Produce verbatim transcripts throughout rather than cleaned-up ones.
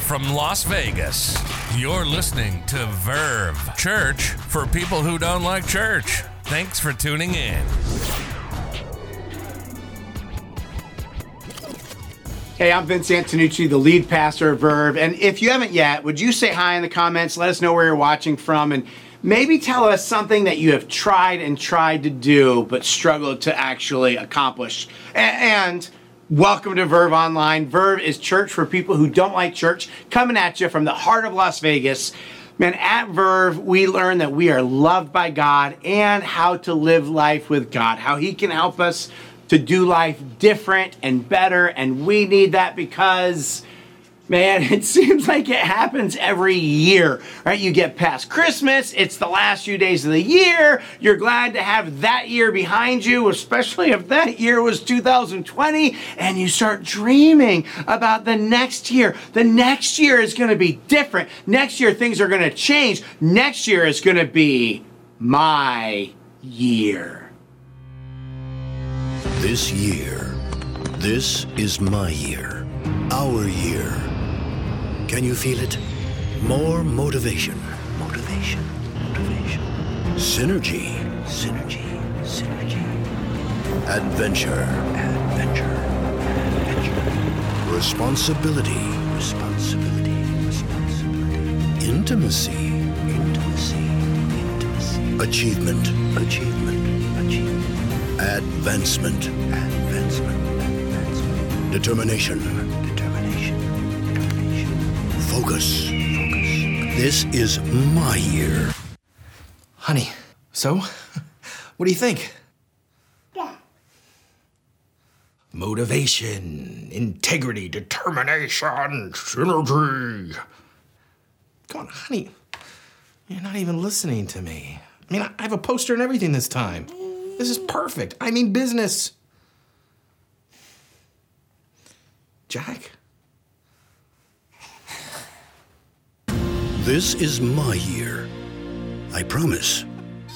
from Las Vegas. You're listening to Verve, church for people who don't like church. Thanks for tuning in. Hey, I'm Vince Antonucci, the lead pastor of Verve. And if you haven't yet, would you say hi in the comments? Let us know where you're watching from, and maybe tell us something that you have tried and tried to do but struggled to actually accomplish. And welcome to Verve Online. Verve is church for people who don't like church, coming at you from the heart of Las Vegas. Man, at Verve, we learn that we are loved by God and how to live life with God, how He can help us to do life different and better, and we need that because, man, it seems like it happens every year, right? You get past Christmas, it's the last few days of the year, you're glad to have that year behind you, especially if that year was two thousand twenty, and you start dreaming about the next year. The next year is going to be different. Next year, things are going to change. Next year is going to be my year. This year, this is my year, our year. Can you feel it? More motivation. Motivation. Motivation. Synergy. Synergy. Synergy. Adventure. Adventure. Adventure. Responsibility. Responsibility. Responsibility. Intimacy. Intimacy. Intimacy. Achievement. Achievement. Achievement. Advancement. Advancement. Advancement. Determination. Determination. Determination. Focus. Focus. This is my year. Honey, so? What do you think? Yeah. Motivation, integrity, determination, synergy. Come on, honey. You're not even listening to me. I mean, I have a poster and everything this time. This is perfect. I mean business. Jack? This is my year. I promise.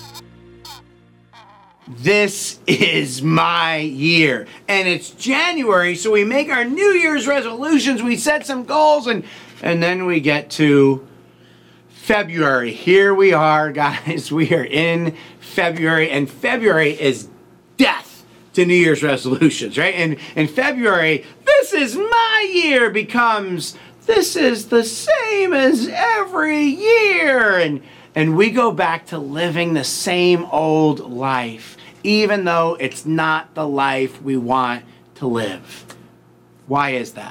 This is my year. And it's January, so we make our New Year's resolutions, we set some goals, and, and then we get to February. Here we are, guys. We are in February, and February is death to New Year's resolutions, right? And in February, this is my year becomes, this is the same as every year. And, and we go back to living the same old life, even though it's not the life we want to live. Why is that?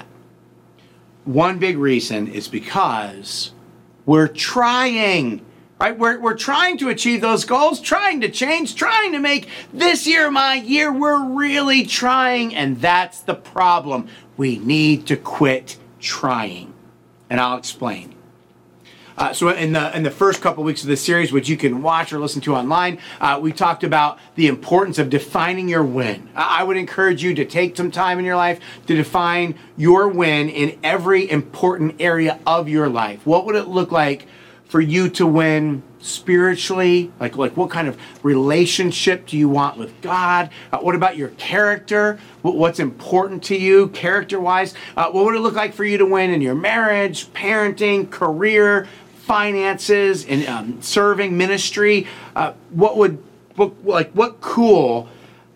One big reason is because we're trying, right? We're, we're trying to achieve those goals, trying to change, trying to make this year my year. We're really trying, and that's the problem. We need to quit trying, and I'll explain. Uh, so in the in the first couple weeks of this series, which you can watch or listen to online, uh, we talked about the importance of defining your win. I would encourage you to take some time in your life to define your win in every important area of your life. What would it look like for you to win spiritually? Like, like what kind of relationship do you want with God? Uh, what about your character? What, what's important to you character-wise? Uh, what would it look like for you to win in your marriage, parenting, career, finances, and um, serving, ministry? Uh, what would, what, like, what cool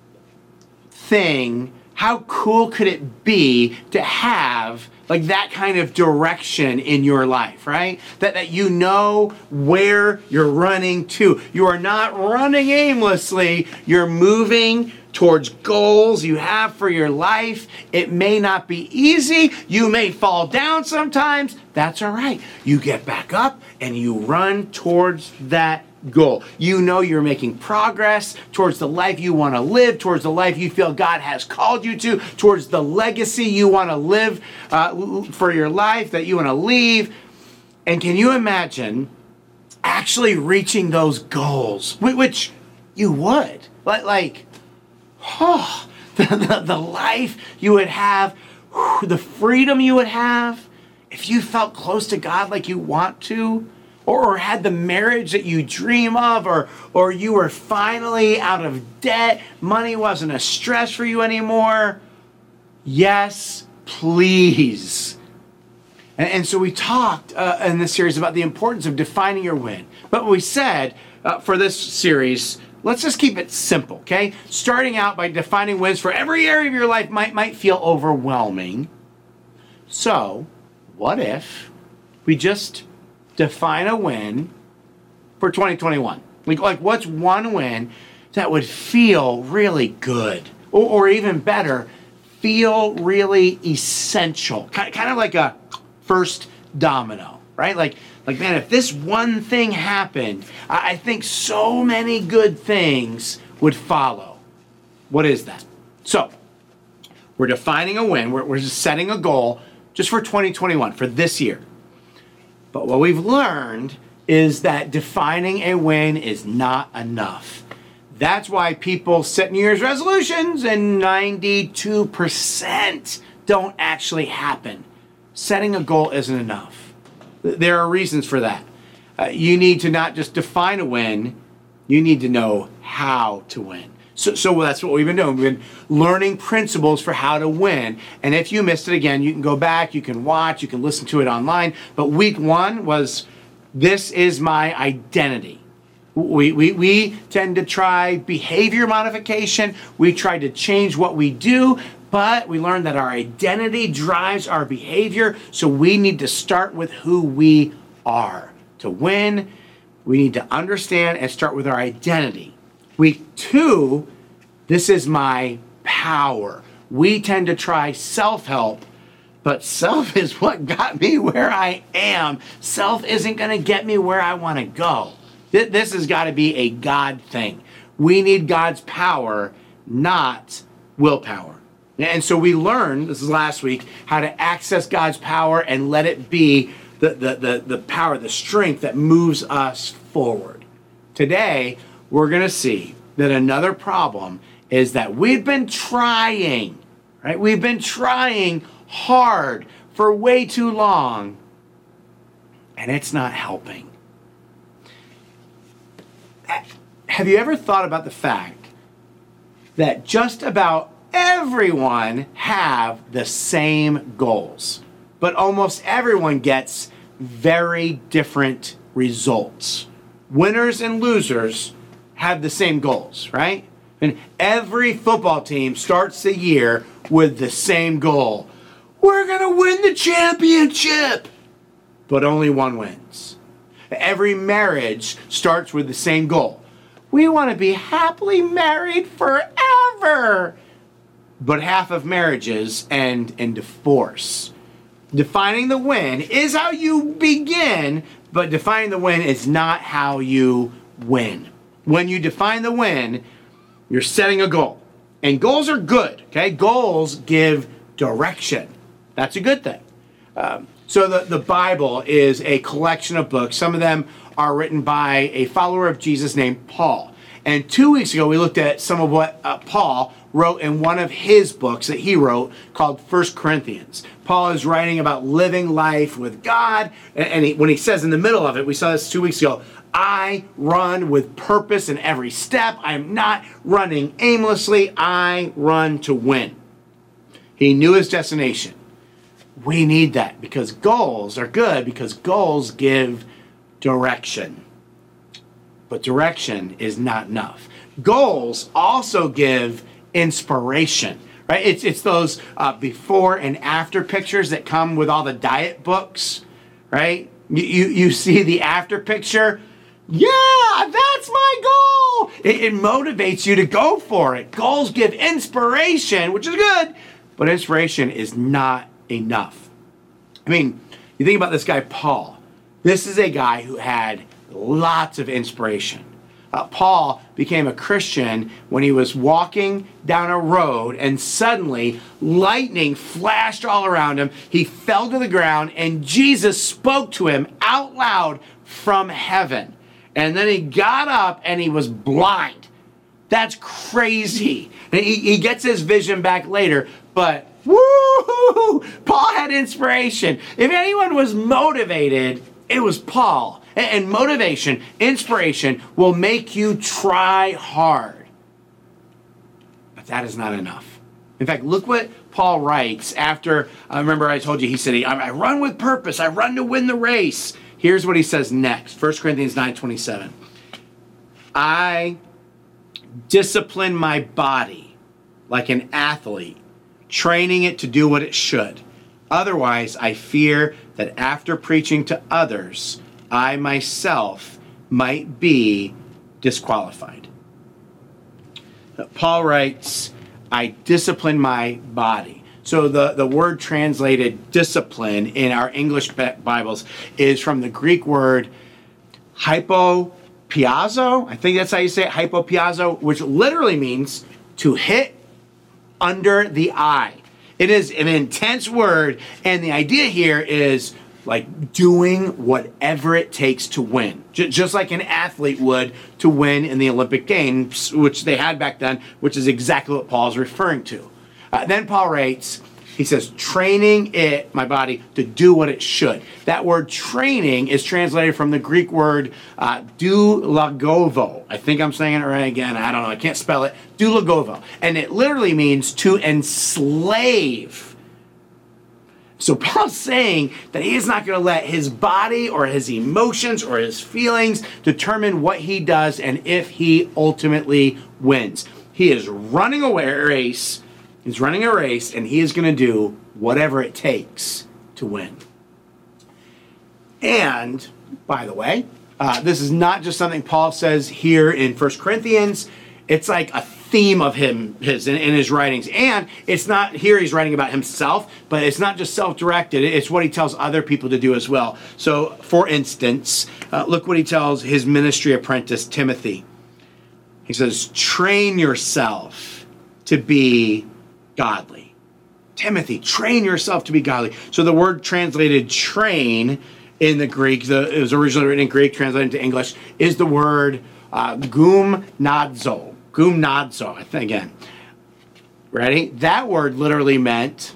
thing, how cool could it be to have like that kind of direction in your life, right? That, that you know where you're running to. You are not running aimlessly. You're moving towards goals you have for your life. It may not be easy. You may fall down sometimes. That's all right. You get back up and you run towards that goal. You know you're making progress towards the life you want to live, towards the life you feel God has called you to, towards the legacy you want to live uh, for your life, that you want to leave. And can you imagine actually reaching those goals, which you would? Like, like oh, the, the, the life you would have, the freedom you would have if you felt close to God like you want to, or, or had the marriage that you dream of, or, or you were finally out of debt, money wasn't a stress for you anymore. Yes, please. And, and so we talked uh, in this series about the importance of defining your win. But we said uh, for this series, let's just keep it simple, okay? Starting out by defining wins for every area of your life might, might feel overwhelming. So, what if we just define a win for twenty twenty-one? Like, like what's one win that would feel really good? Or, or even better, feel really essential? Kind, kind of like a first domino, right? Like, like man, if this one thing happened, I, I think so many good things would follow. What is that? So, we're defining a win. We're, we're just setting a goal just for twenty twenty-one, for this year. But what we've learned is that defining a win is not enough. That's why people set New Year's resolutions and ninety-two percent don't actually happen. Setting a goal isn't enough. There are reasons for that. Uh, you need to not just define a win, you need to know how to win. So, so that's what we've been doing. We've been learning principles for how to win. And if you missed it again, you can go back, you can watch, you can listen to it online. But week one was, this is my identity. We, we, we tend to try behavior modification. We try to change what we do, but we learned that our identity drives our behavior. So we need to start with who we are. To win, we need to understand and start with our identity. Week two, this is my power. We tend to try self-help, but self is what got me where I am. Self isn't going to get me where I want to go. This has got to be a God thing. We need God's power, not willpower. And so we learned, this is last week, how to access God's power and let it be the, the, the, the power, the strength that moves us forward. Today, we're going to see that another problem is that we've been trying, right? We've been trying hard for way too long, and it's not helping. Have you ever thought about the fact that just about everyone have the same goals, but almost everyone gets very different results? Winners and losers have the same goals, right? And every football team starts the year with the same goal. We're going to win the championship. But only one wins. Every marriage starts with the same goal. We want to be happily married forever. But half of marriages end in divorce. Defining the win is how you begin, but defining the win is not how you win. When you define the win, you're setting a goal. And goals are good, okay? Goals give direction. That's a good thing. Um, so the, the Bible is a collection of books. Some of them are written by a follower of Jesus named Paul. And two weeks ago, we looked at some of what uh, Paul wrote in one of his books that he wrote called First Corinthians. Paul is writing about living life with God. And, and he, when he says in the middle of it, we saw this two weeks ago, I run with purpose in every step. I am not running aimlessly. I run to win. He knew his destination. We need that because goals are good because goals give direction. But direction is not enough. Goals also give inspiration, right? It's it's those uh, before and after pictures that come with all the diet books, right? You you, you see the after picture. Yeah, that's my goal. It, it motivates you to go for it. Goals give inspiration, which is good, but inspiration is not enough. I mean, you think about this guy, Paul. This is a guy who had lots of inspiration. Uh, Paul became a Christian when he was walking down a road and suddenly lightning flashed all around him. He fell to the ground and Jesus spoke to him out loud from heaven. And then he got up and he was blind. That's crazy. He, he gets his vision back later, but woo! Paul had inspiration. If anyone was motivated, it was Paul. And motivation, inspiration will make you try hard. But that is not enough. In fact, look what Paul writes after, I remember I told you, he said, I run with purpose, I run to win the race. Here's what he says next, First Corinthians nine twenty-seven. I discipline my body like an athlete, training it to do what it should. Otherwise, I fear that after preaching to others, I myself might be disqualified. Paul writes, I discipline my body. So the, the word translated discipline in our English Bibles is from the Greek word hypopiazo. I think that's how you say it, hypopiazo, which literally means to hit under the eye. It is an intense word, and the idea here is like doing whatever it takes to win. J- just like an athlete would to win in the Olympic Games, which they had back then, which is exactly what Paul's referring to. Uh, then Paul writes, he says, training it, my body, to do what it should. That word training is translated from the Greek word uh, doulagovo. I think I'm saying it right again. I don't know. I can't spell it. Doulagovo. And it literally means to enslave. So Paul's saying that he is not going to let his body or his emotions or his feelings determine what he does and if he ultimately wins. He is running a race. He's running a race, and he is going to do whatever it takes to win. And, by the way, uh, this is not just something Paul says here in First Corinthians. It's like a theme of him, his in, in his writings. And it's not here he's writing about himself, but it's not just self-directed. It's what he tells other people to do as well. So, for instance, uh, look what he tells his ministry apprentice, Timothy. He says, train yourself to be godly. Timothy, train yourself to be godly. So the word translated train in the Greek, the, it was originally written in Greek, translated into English, is the word uh, gumnazo. Gumnazo, I think again. Ready? That word literally meant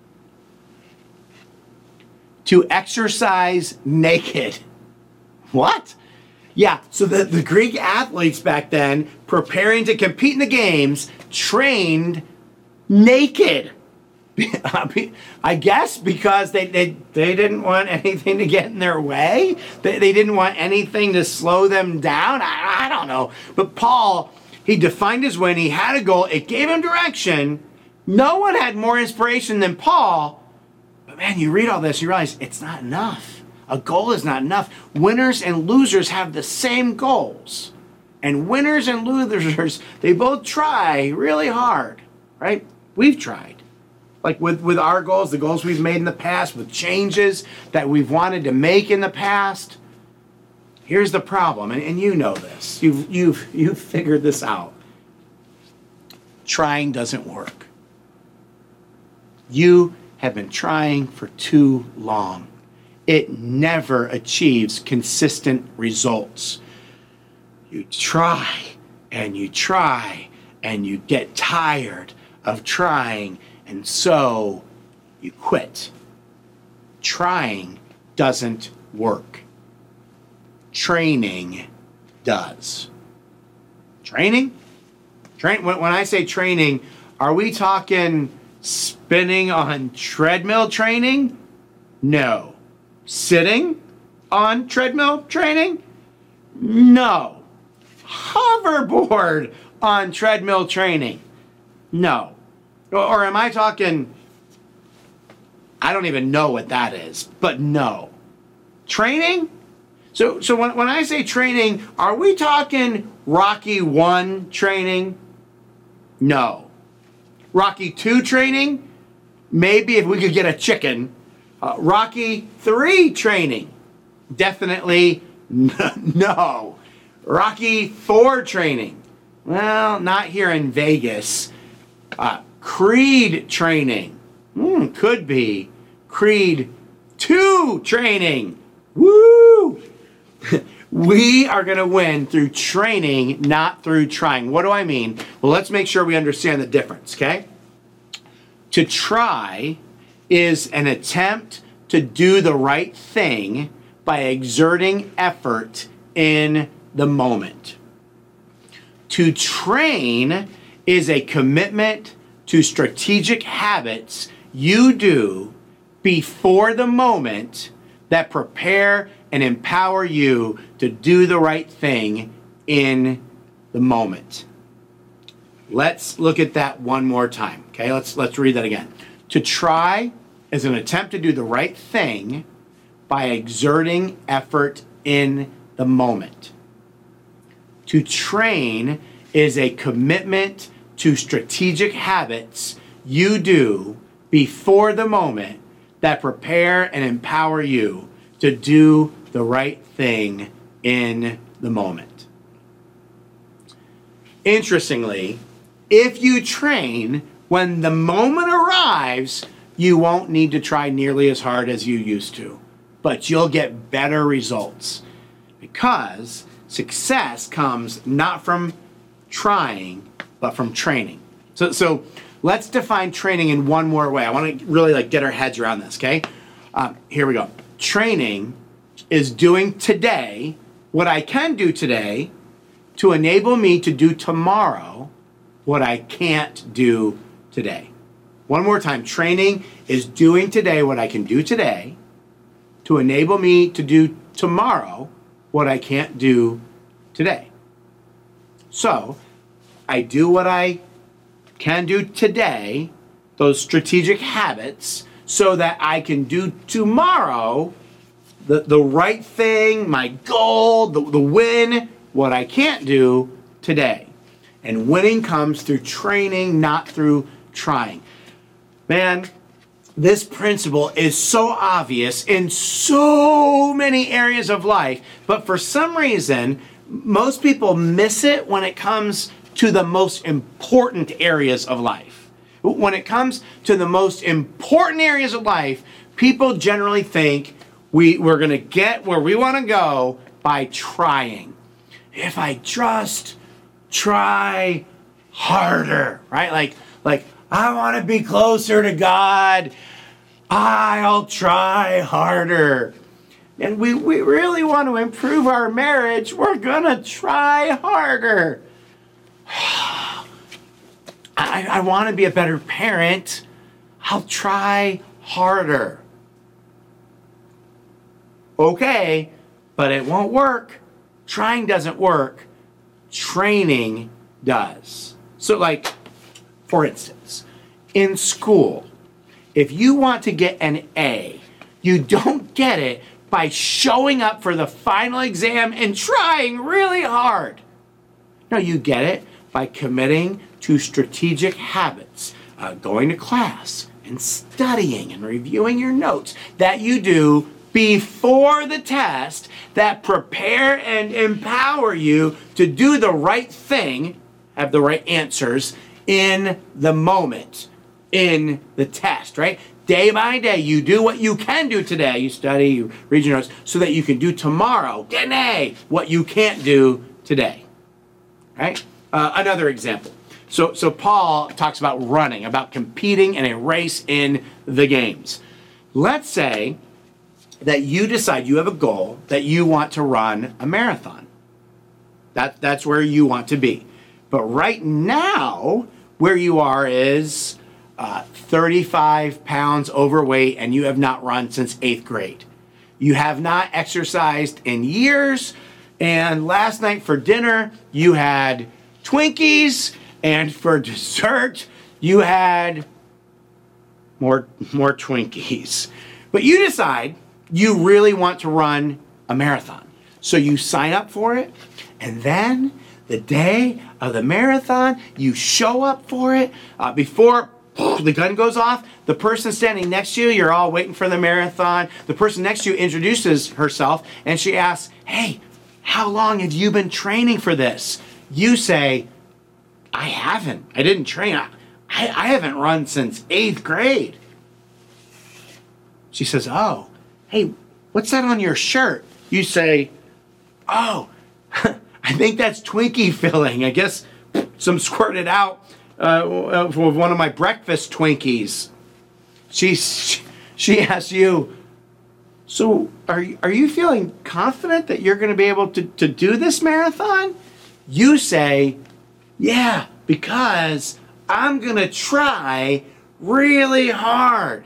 to exercise naked. What? Yeah, so the, the Greek athletes back then, preparing to compete in the games, trained naked. I guess because they, they, they didn't want anything to get in their way. They, they didn't want anything to slow them down. I, I don't know. But Paul, he defined his win. He had a goal. It gave him direction. No one had more inspiration than Paul. But man, you read all this, you realize it's not enough. A goal is not enough. Winners and losers have the same goals. And winners and losers, they both try really hard, right? We've tried. Like with, with our goals, the goals we've made in the past, with changes that we've wanted to make in the past. Here's the problem, and, and you know this. You've, you've, you've figured this out. Trying doesn't work. You have been trying for too long. It never achieves consistent results. You try, and you try, and you get tired of trying, and so you quit. Trying doesn't work. Training does. Training? Train. When, when I say training, are we talking spinning on treadmill training? No. Sitting on treadmill training? No. Hoverboard on treadmill training? No. Or, or am I talking, I don't even know what that is, but no. Training? So so when, when I say training, are we talking Rocky one training? No. Rocky two training? Maybe if we could get a chicken. Uh, Rocky three training? Definitely no. Rocky four training? Well, not here in Vegas. Uh, Creed training? Mm, could be. Creed two training? Woo! We are going to win through training, not through trying. What do I mean? Well, let's make sure we understand the difference, okay? To try is an attempt to do the right thing by exerting effort in the moment. To train is a commitment to strategic habits you do before the moment that prepare and empower you to do the right thing in the moment. Let's look at that one more time. Okay, let's let's read that again. To try is an attempt to do the right thing by exerting effort in the moment. To train is a commitment to strategic habits you do before the moment that prepare and empower you to do the right thing in the moment. Interestingly, if you train when the moment arrives, you won't need to try nearly as hard as you used to, but you'll get better results because success comes not from trying, but from training. So, so let's define training in one more way. I want to really like get our heads around this, okay? Um, here we go. Training is doing today what I can do today to enable me to do tomorrow what I can't do today. One more time. Training is doing today what I can do today to enable me to do tomorrow what I can't do today. So, I do what I can do today, those strategic habits, so that I can do tomorrow the, the right thing, my goal, the, the win, what I can't do today. And winning comes through training, not through trying. Man, this principle is so obvious in so many areas of life, but for some reason, most people miss it when it comes to the most important areas of life. When it comes to the most important areas of life, people generally think we, we're going to get where we want to go by trying. If I just try harder, right? Like, like I want to be closer to God. I'll try harder. And we, we really want to improve our marriage. We're going to try harder. I, I want to be a better parent. I'll try harder. Okay, but it won't work. Trying doesn't work. Training does. So like, for instance, in school, if you want to get an A, you don't get it by showing up for the final exam and trying really hard. No, you get it by committing to strategic habits, uh, going to class and studying and reviewing your notes that you do before the test that prepare and empower you to do the right thing, have the right answers in the moment, in the test, right? Day by day, you do what you can do today. You study, you read your notes, so that you can do tomorrow, get an A, what you can't do today, right? Uh, another example. So, so Paul talks about running, about competing in a race in the games. Let's say that you decide you have a goal that you want to run a marathon. That, that's where you want to be. But right now, where you are is uh, thirty-five pounds overweight and you have not run since eighth grade. You have not exercised in years, and last night for dinner, you had Twinkies, and for dessert, you had more, more Twinkies. But you decide you really want to run a marathon. So you sign up for it, and then the day of the marathon, you show up for it. Uh, before the gun goes off, the person standing next to you, you're all waiting for the marathon. The person next to you introduces herself, and she asks, hey, how long have you been training for this? You say, I haven't. I didn't train. I, I haven't run since eighth grade. She says, oh, hey, what's that on your shirt? You say, oh, I think that's Twinkie filling. I guess some squirted out uh, with one of my breakfast Twinkies. She, she asks you, so are, are you feeling confident that you're going to be able to, to do this marathon? You say, yeah, because I'm going to try really hard.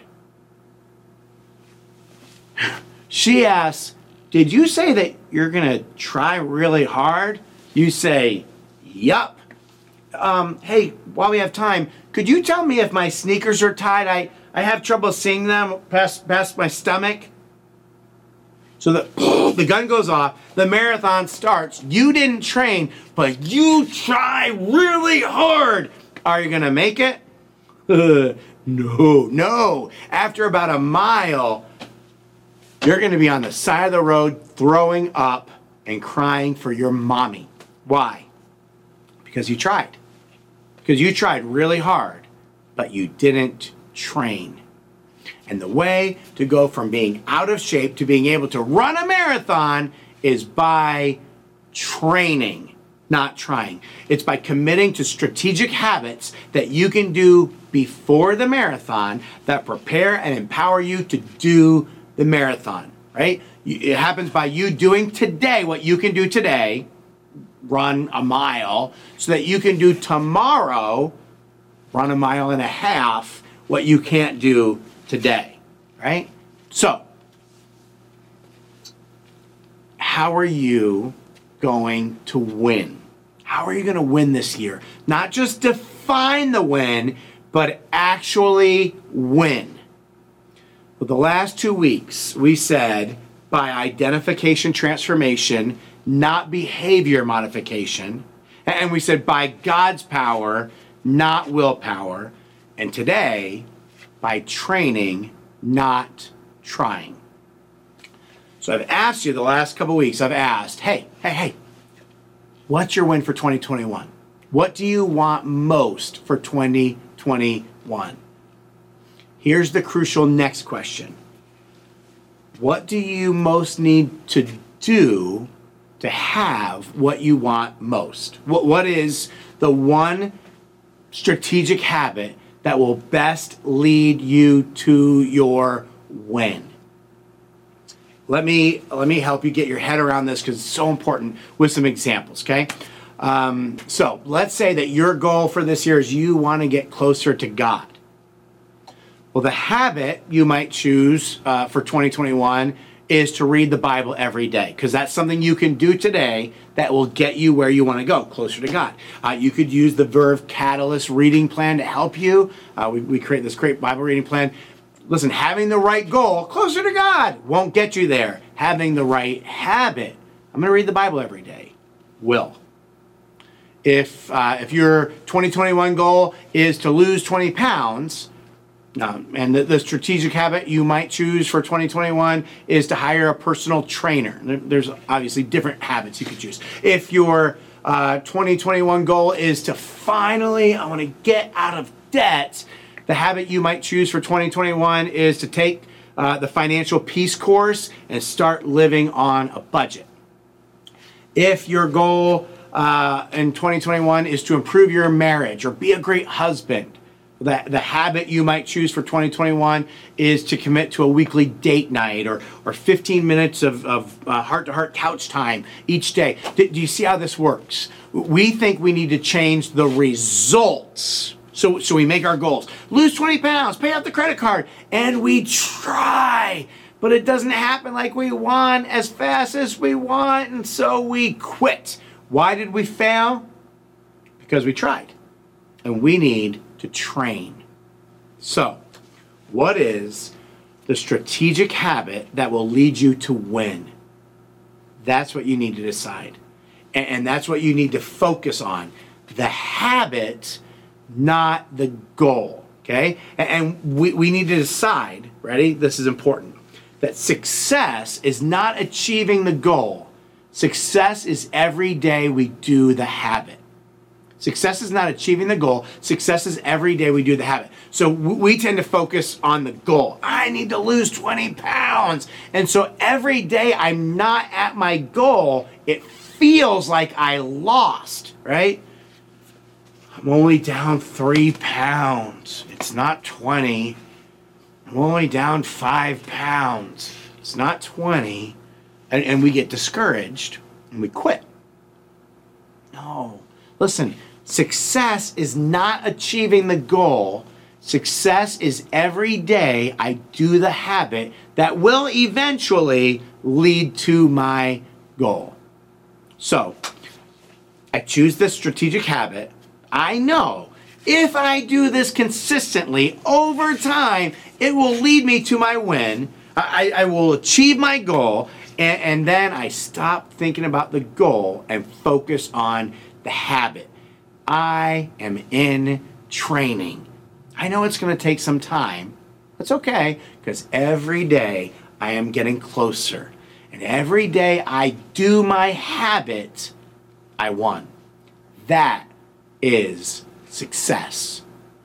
She asks, did you say that you're going to try really hard? You say, yup. Um, hey, while we have time, could you tell me if my sneakers are tied? I, I have trouble seeing them past, past my stomach. So the, the gun goes off, the marathon starts. You didn't train, but you try really hard. Are you going to make it? Uh, no, no. After about a mile, you're going to be on the side of the road throwing up and crying for your mommy. Why? Because you tried. Because you tried really hard, but you didn't train. And the way to go from being out of shape to being able to run a marathon is by training, not trying. It's by committing to strategic habits that you can do before the marathon that prepare and empower you to do the marathon, right? It happens by you doing today what you can do today, run a mile, so that you can do tomorrow, run a mile and a half, what you can't do today, right? So, how are you going to win? How are you going to win this year? Not just define the win, but actually win. Well, the last two weeks, we said by identification transformation, not behavior modification. And we said by God's power, not willpower. And today, by training, not trying. So I've asked you the last couple weeks, I've asked, hey, hey, hey, what's your win for twenty twenty-one? What do you want most for twenty twenty-one? Here's the crucial next question. What do you most need to do to have what you want most? What, what is the one strategic habit that will best lead you to your win? Let me let me help you get your head around this because it's so important with some examples, okay? Um, so let's say that your goal for this year is you want to get closer to God. Well, the habit you might choose uh, for twenty twenty-one is to read the Bible every day, because that's something you can do today that will get you where you want to go, closer to God. Uh, you could use the Verve Catalyst reading plan to help you. Uh, we, we create this great Bible reading plan. Listen, having the right goal, closer to God, won't get you there. Having the right habit, I'm going to read the Bible every day, will. If, uh, if your twenty twenty-one goal is to lose twenty pounds, Um, and the, the strategic habit you might choose for twenty twenty-one is to hire a personal trainer. There, there's obviously different habits you could choose. If your uh, twenty twenty-one goal is to finally, I want to get out of debt, the habit you might choose for twenty twenty-one is to take uh, the Financial Peace course and start living on a budget. If your goal uh, in twenty twenty-one is to improve your marriage or be a great husband, The, the habit you might choose for twenty twenty-one is to commit to a weekly date night or, or fifteen minutes of, of uh, heart-to-heart couch time each day. Do, do you see how this works? We think we need to change the results. So, so we make our goals. Lose twenty pounds, pay off the credit card, and we try. But it doesn't happen like we want, as fast as we want, and so we quit. Why did we fail? Because we tried. And we need to train. So, what is the strategic habit that will lead you to win? That's what you need to decide. And, and that's what you need to focus on. The habit, not the goal. Okay? And, and we, we need to decide, ready? This is important. That success is not achieving the goal. Success is every day we do the habit. Success is not achieving the goal. Success is every day we do the habit. So we tend to focus on the goal. I need to lose twenty pounds. And so every day I'm not at my goal, it feels like I lost, right? I'm only down three pounds. It's not twenty. I'm only down five pounds. It's not twenty. And, and we get discouraged and we quit. No. Listen, Success is not achieving the goal. Success is every day I do the habit that will eventually lead to my goal. So, I choose this strategic habit. I know if I do this consistently over time, it will lead me to my win. I, I will achieve my goal, and, and then I stop thinking about the goal and focus on the habit. I am in training. I know it's going to take some time. That's okay, because every day I am getting closer. And every day I do my habit, I won. That is success.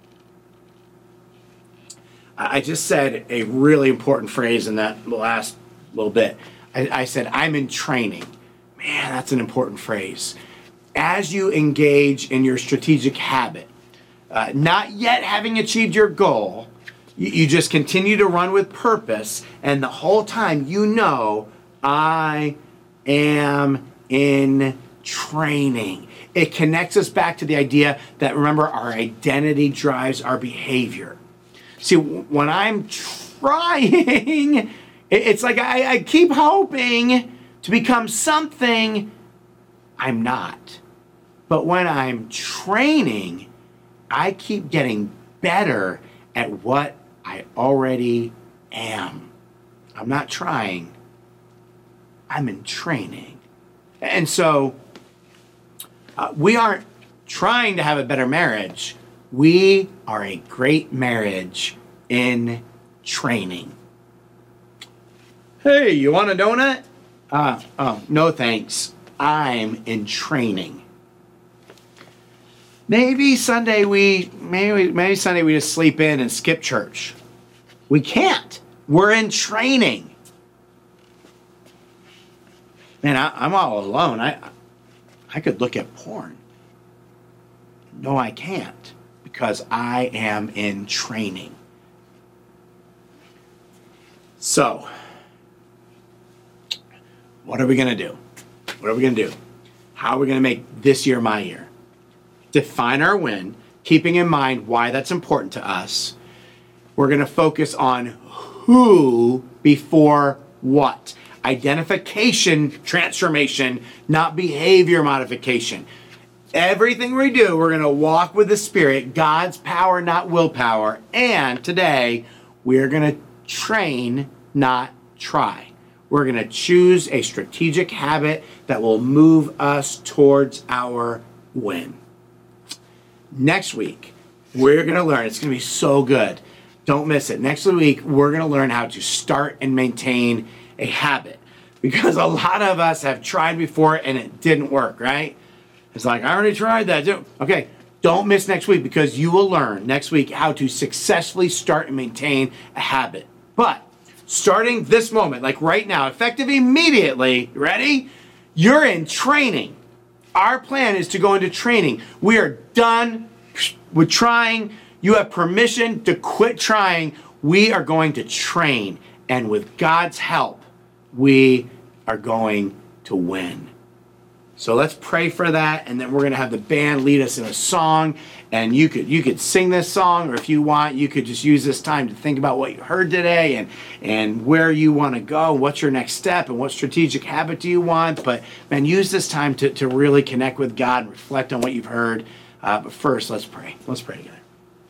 I just said a really important phrase in that last little bit. I, I said, I'm in training. Man, that's an important phrase. As you engage in your strategic habit, uh, not yet having achieved your goal, you, you just continue to run with purpose, and the whole time you know, I am in training. It connects us back to the idea that, remember, our identity drives our behavior. See, when I'm trying, it's like I, I keep hoping to become something I'm not. But when I'm training, I keep getting better at what I already am. I'm not trying. I'm in training. And so, Uh, we aren't trying to have a better marriage. We are a great marriage in training. Hey, you want a donut? Uh, oh, no thanks. I'm in training. Maybe Sunday we, maybe, maybe Sunday we just sleep in and skip church. We can't. We're in training. Man, I, I'm all alone. I. I could look at porn. No, I can't, because I am in training. So, what are we going to do? What are we going to do? How are we going to make this year my year? Define our win, keeping in mind why that's important to us. We're going to focus on who before what. Identification transformation, not behavior modification. Everything we do, we're going to walk with the Spirit, God's power, not willpower. And today, we're going to train, not try. We're going to choose a strategic habit that will move us towards our win. Next week, we're going to learn. It's going to be so good. Don't miss it. Next week, we're going to learn how to start and maintain a habit, because a lot of us have tried before and it didn't work, right? It's like, I already tried that. Okay, don't miss next week, because you will learn next week how to successfully start and maintain a habit. But starting this moment, like right now, effective immediately, ready? You're in training. Our plan is to go into training. We are done with trying. You have permission to quit trying. We are going to train, and with God's help, we are going to win. So let's pray for that, and then we're going to have the band lead us in a song, and you could you could sing this song, or if you want, you could just use this time to think about what you heard today and and where you want to go, what's your next step, and what strategic habit do you want. But man, use this time to, to really connect with God and reflect on what you've heard. Uh, but first, let's pray. Let's pray together.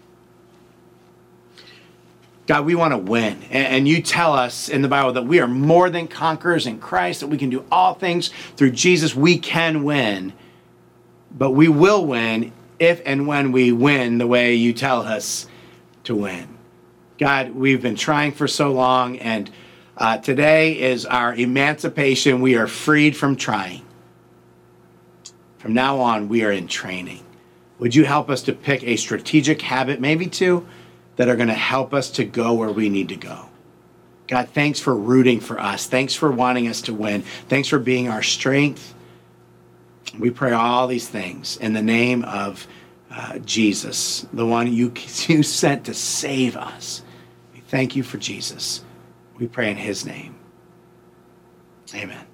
God, we want to win. And you tell us in the Bible that we are more than conquerors in Christ, that we can do all things through Jesus. We can win, but we will win if and when we win the way you tell us to win. God, we've been trying for so long, and uh, today is our emancipation. We are freed from trying. From now on, we are in training. Would you help us to pick a strategic habit, maybe two, that are going to help us to go where we need to go? God, thanks for rooting for us. Thanks for wanting us to win. Thanks for being our strength. We pray all these things in the name of uh, Jesus, the one you, you sent to save us. We thank you for Jesus. We pray in his name. Amen.